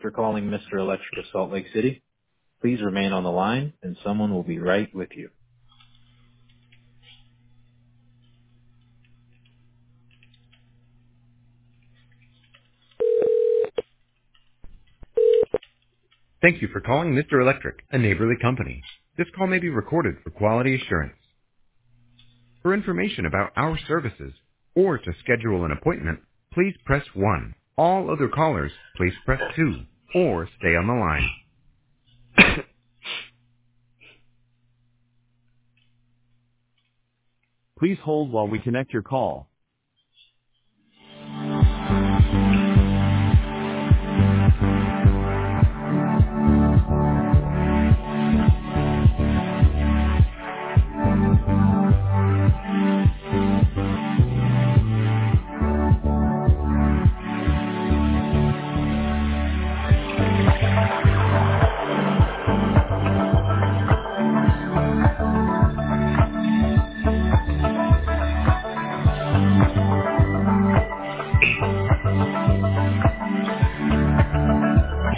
for calling Mr. Electric of Salt Lake City. Please remain on the line, and someone will be right with you. Thank you for calling Mr. Electric, a neighborly company. This call may be recorded for quality assurance. For information about our services or to schedule an appointment, please press 1. All other callers, please press 2 or stay on the line. Please hold while we connect your call.